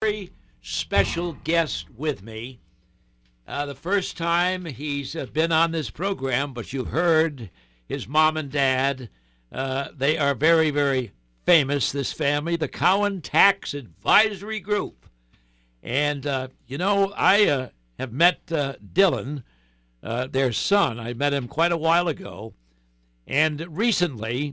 very special guest with me. The first time he's been on this program, but you've heard his mom and dad. They are very, very famous, this family, the Cowan Tax Advisory Group. And, I have met Dylan, their son. I met him quite a while ago. And recently,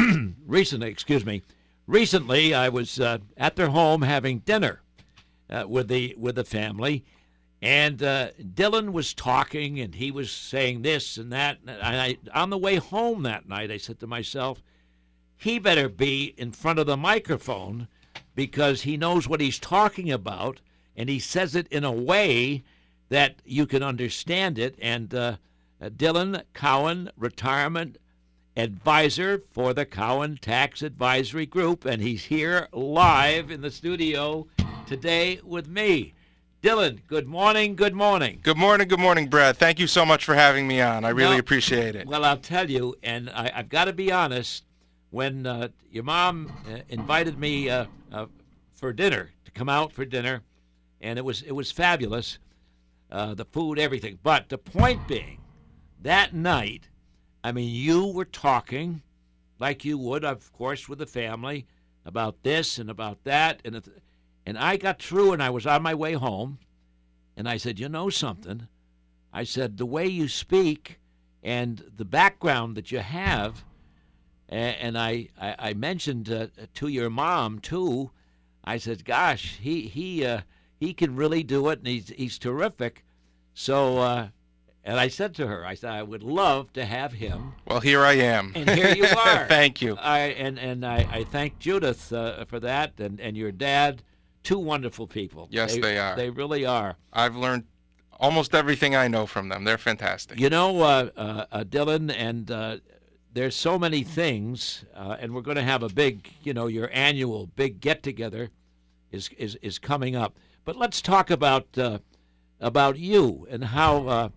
I was at their home having dinner with the family, and Dylan was talking, and he was saying this and that. And on the way home that night, I said to myself, he better be in front of the microphone because he knows what he's talking about, and he says it in a way that you can understand it. And Dylan Cowan, retirement advisor for the Cowan Tax Advisory Group, and he's here live in the studio today with me. Dylan, good morning, good morning. Good morning, Brad. Thank you so much for having me on. I really appreciate it. Well, I'll tell you, and I've got to be honest, when your mom invited me for dinner, to come out for dinner, and it was fabulous, the food, everything. But the point being, that night, I mean, you were talking like you would, of course, with the family about this and about that. And I got through, and I was on my way home, and I said, you know something? I said, the way you speak and the background that you have, and I mentioned to your mom, too, I said, gosh, he can really do it, and he's terrific. So, and I said to her, I said, I would love to have him. Well, here I am. And here you are. Thank you. I thank Judith for that, and your dad, two wonderful people. Yes, they are. They really are. I've learned almost everything I know from them. They're fantastic. You know, Dylan, and there's so many things, and we're going to have a big, your annual big get-together is coming up. But let's talk about you and how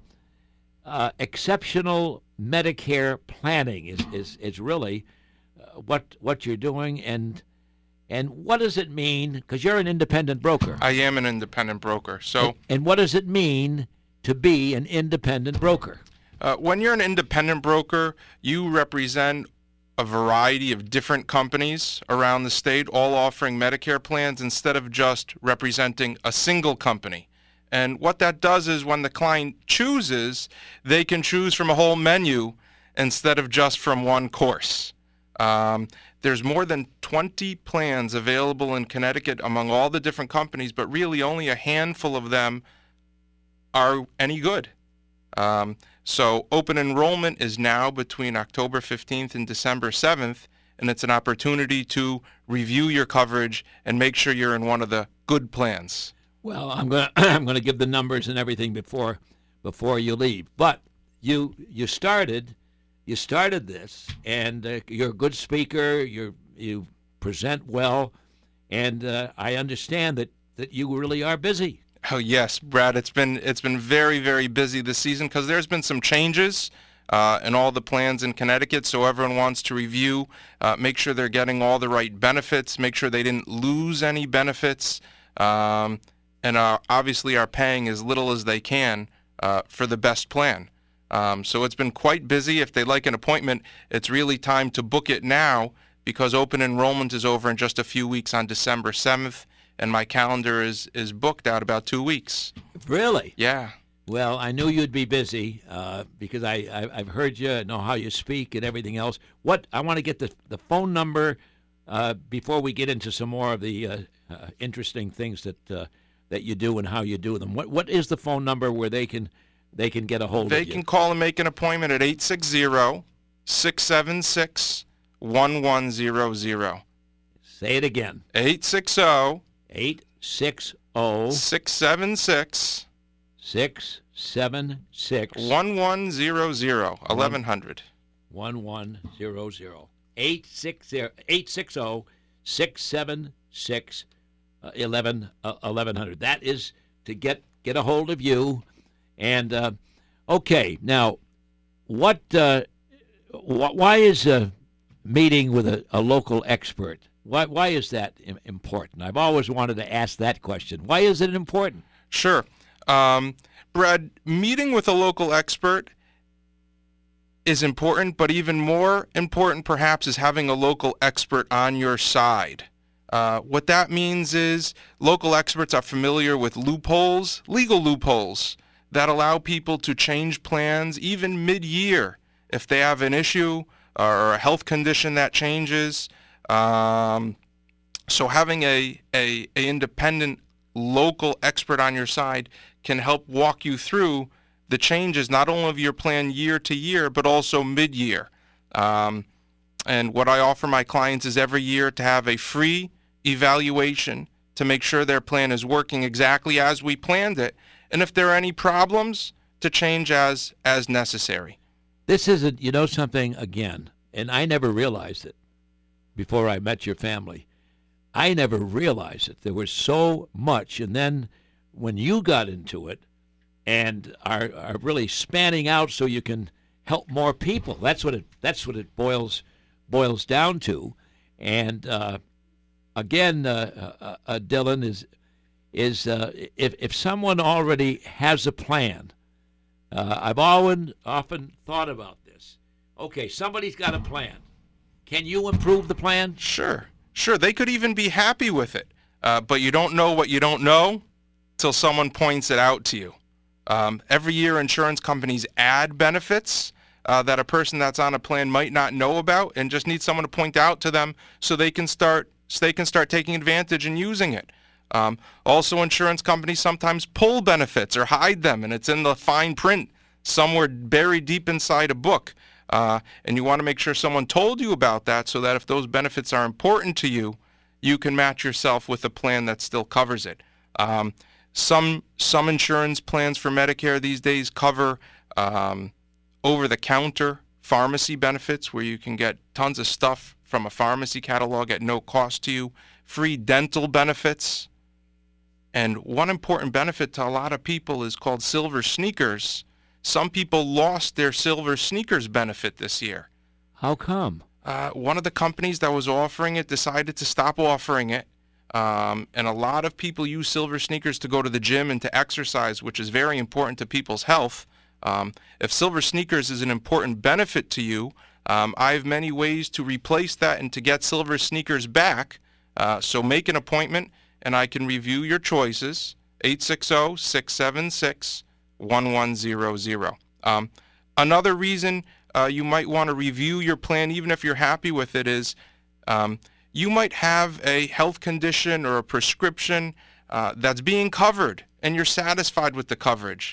exceptional Medicare planning is really what you're doing, and what does it mean? Because you're an independent broker. I am an independent broker. So, and what does it mean to be an independent broker? When you're an independent broker, you represent a variety of different companies around the state, all offering Medicare plans instead of just representing a single company. And what that does is when the client chooses, they can choose from a whole menu instead of just from one course. There's more than 20 plans available in Connecticut among all the different companies, but really only a handful of them are any good. So open enrollment is now between October 15th and December 7th, and it's an opportunity to review your coverage and make sure you're in one of the good plans. Well, I'm gonna give the numbers and everything before you leave. But you started this, and you're a good speaker. You present well, and I understand that you really are busy. Oh yes, Brad. It's been very, very busy this season because there's been some changes in all the plans in Connecticut. So everyone wants to review, make sure they're getting all the right benefits, make sure they didn't lose any benefits. And obviously are paying as little as they can for the best plan. So it's been quite busy. If they'd like an appointment, it's really time to book it now because open enrollment is over in just a few weeks on December 7th, and my calendar is booked out about 2 weeks. Really? Yeah. Well, I knew you'd be busy because I've heard you, know how you speak and everything else. I want to get the phone number before we get into some more of the interesting things that you do and how you do them. What is the phone number where they can get a hold of you? They can call and make an appointment at 860-676-1100. Say it again. 860 676 1100. 1100. 1100. 860-676 1100. That is to get a hold of you. And okay, now why is a meeting with a local expert Why is that important? I've always wanted to ask that question. Why is it important? Sure. Brad, meeting with a local expert is important, but even more important perhaps is having a local expert on your side. What that means is local experts are familiar with loopholes, legal loopholes, that allow people to change plans even mid-year if they have an issue or a health condition that changes. So having a independent local expert on your side can help walk you through the changes not only of your plan year to year, but also mid-year. And what I offer my clients is every year to have a free evaluation to make sure their plan is working exactly as we planned it, and if there are any problems, to change as necessary. This isn't, something, again, and I never realized it before I met your family. I never realized it. There was so much, and then when you got into it and are really spanning out so you can help more people, that's what it boils down to. And again, Dylan, is if someone already has a plan, I've often thought about this. Okay, somebody's got a plan. Can you improve the plan? Sure. They could even be happy with it, but you don't know what you don't know till someone points it out to you. Every year, insurance companies add benefits that a person that's on a plan might not know about, and just need someone to point out to them so they can start taking advantage and using it. Also, insurance companies sometimes pull benefits or hide them, and it's in the fine print somewhere buried deep inside a book. And you want to make sure someone told you about that so that if those benefits are important to you, you can match yourself with a plan that still covers it. Some insurance plans for Medicare these days cover over-the-counter pharmacy benefits where you can get tons of stuff from a pharmacy catalog at no cost to you, free dental benefits. And one important benefit to a lot of people is called Silver Sneakers. Some people lost their Silver Sneakers benefit this year. How come? One of the companies that was offering it decided to stop offering it. And a lot of people use Silver Sneakers to go to the gym and to exercise, which is very important to people's health. If Silver Sneakers is an important benefit to you, I have many ways to replace that and to get Silver Sneakers back. So make an appointment, and I can review your choices, 860-676-1100. Another reason you might want to review your plan, even if you're happy with it, is you might have a health condition or a prescription that's being covered, and you're satisfied with the coverage.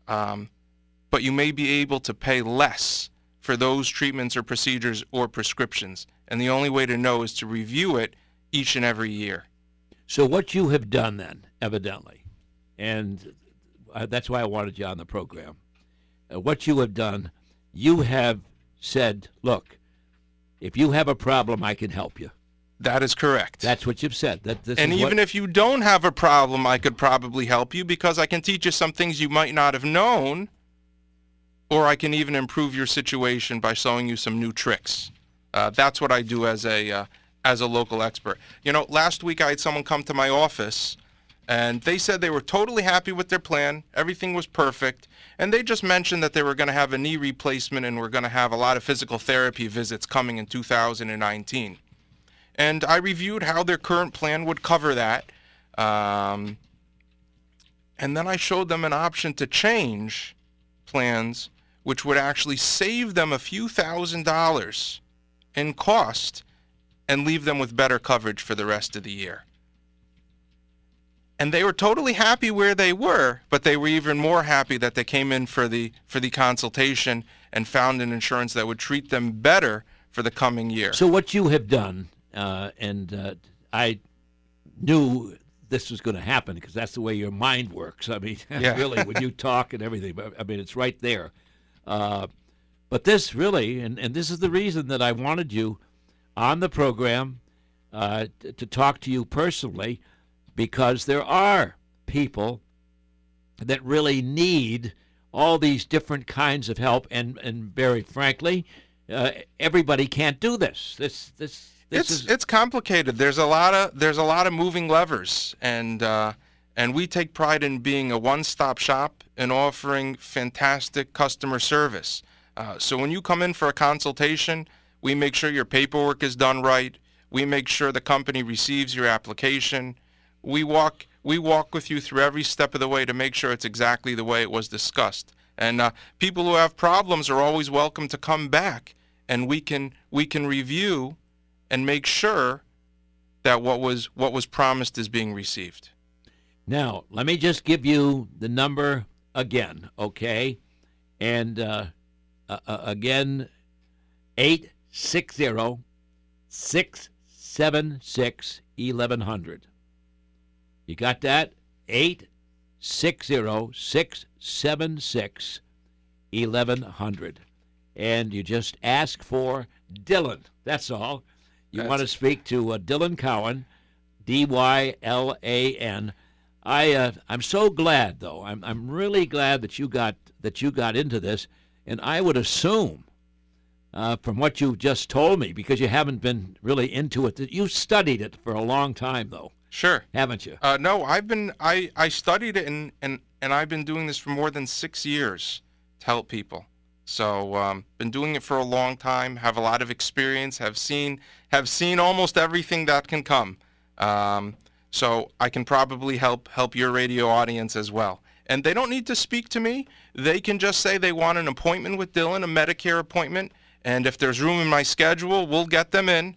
But you may be able to pay less for those treatments or procedures or prescriptions. And the only way to know is to review it each and every year. So what you have done then, evidently, and that's why I wanted you on the program, what you have done, you have said, look, if you have a problem, I can help you. That is correct. That's what you've said. And even if you don't have a problem, I could probably help you because I can teach you some things you might not have known, or I can even improve your situation by showing you some new tricks. That's what I do as a local expert. Last week I had someone come to my office, and they said they were totally happy with their plan. Everything was perfect. And they just mentioned that they were going to have a knee replacement and were going to have a lot of physical therapy visits coming in 2019. And I reviewed how their current plan would cover that. And then I showed them an option to change plans, which would actually save them a few $1,000s in cost and leave them with better coverage for the rest of the year. And they were totally happy where they were, but they were even more happy that they came in for the consultation and found an insurance that would treat them better for the coming year. So what you have done, and I knew this was going to happen because that's the way your mind works. I mean, yeah. Really, when you talk and everything, I mean, it's right there. But this really, and this is the reason that I wanted you on the program to talk to you personally, because there are people that really need all these different kinds of help, and very frankly, everybody can't do this. This It's complicated. There's a lot of moving levers, and we take pride in being a one-stop shop and offering fantastic customer service. So when you come in for a consultation, we make sure your paperwork is done right. We make sure the company receives your application. We walk with you through every step of the way to make sure it's exactly the way it was discussed. And people who have problems are always welcome to come back, and we can review and make sure that what was promised is being received. Now, let me just give you the number again, okay? And again, 860-676-1100. You got that? 860-676-1100. And you just ask for Dylan. That's all. You want to speak to Dylan Cowan, Dylan. I'm so glad, though. I'm really glad that you got into this, and I would assume, from what you just told me, because you haven't been really into it, that you studied it for a long time, though. Sure. Haven't you? No, I studied it, and I've been doing this for more than 6 years to help people. So been doing it for a long time, have a lot of experience, have seen almost everything that can come. So I can probably help your radio audience as well. And they don't need to speak to me. They can just say they want an appointment with Dylan, a Medicare appointment. And if there's room in my schedule, we'll get them in.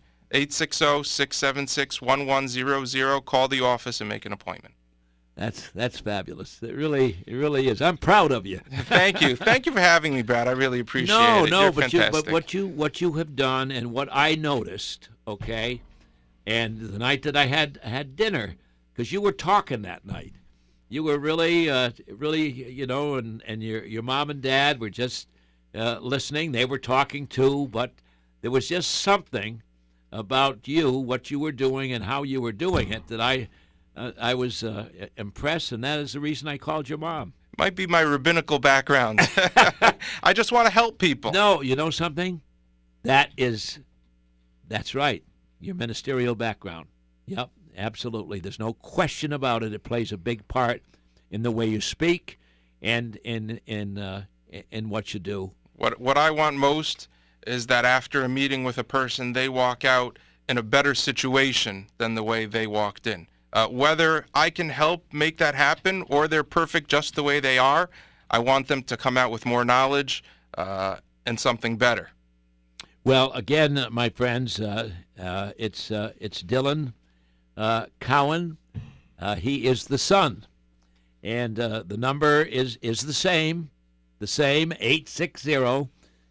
860-676-1100. Call the office and make an appointment. That's fabulous. It really is. I'm proud of you. Thank you. Thank you for having me, Brad. I really appreciate it. No, You're but fantastic. what you have done and what I noticed, okay, and the night that I had dinner, because you were talking that night, you were really, and your mom and dad were just listening. They were talking too, but there was just something about you, what you were doing, and how you were doing it that I was impressed, and that is the reason I called your mom. Might be my rabbinical background. I just want to help people. No, you know something? That's right. Your ministerial background. Yep, absolutely. There's no question about it. It plays a big part in the way you speak and in what you do. What I want most is that after a meeting with a person, they walk out in a better situation than the way they walked in. Whether I can help make that happen or they're perfect just the way they are, I want them to come out with more knowledge and something better. Well, again, my friends, it's Dylan Cowan. He is the son, and the number is the same 860-676-1100.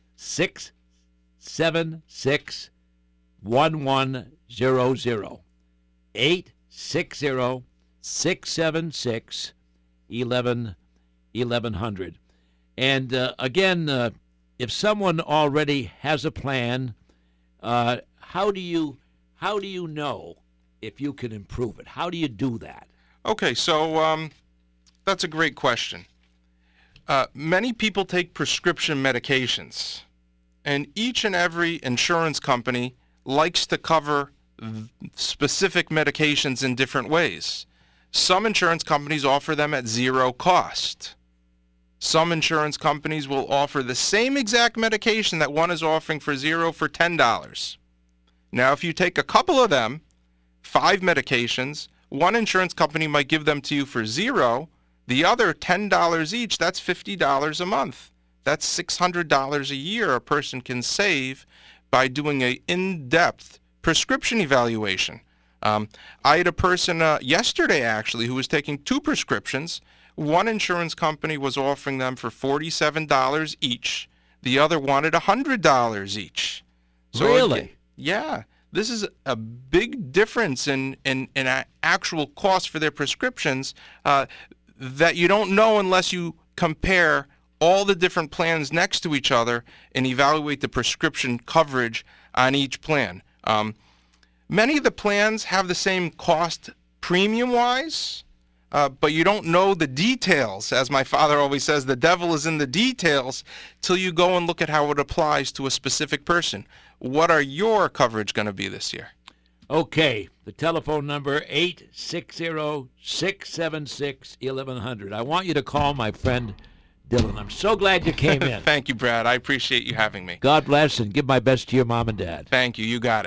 860-676-1100. And again, if someone already has a plan, how do you know if you can improve it? How do you do that? Okay, so that's a great question. Many people take prescription medications, and each and every insurance company likes to cover specific medications in different ways. Some insurance companies offer them at zero cost. Some insurance companies will offer the same exact medication that one is offering for zero for $10. Now, if you take a couple of them, 5 medications, one insurance company might give them to you for zero, the other $10 each. That's $50 a month. That's $600 a year a person can save by doing an in-depth prescription evaluation. I had a person yesterday, actually, who was taking 2 prescriptions. One insurance company was offering them for $47 each. The other wanted $100 each. So Really? Yeah. This is a big difference in actual cost for their prescriptions that you don't know unless you compare all the different plans next to each other and evaluate the prescription coverage on each plan. Many of the plans have the same cost premium-wise, but you don't know the details. As my father always says, the devil is in the details till you go and look at how it applies to a specific person. what are your coverage going to be this year? Okay, the telephone number 860-676-1100. I want you to call my friend Dylan. I'm so glad you came in. Thank you, Brad. I appreciate you having me. God bless, and give my best to your mom and dad. Thank you. You got it.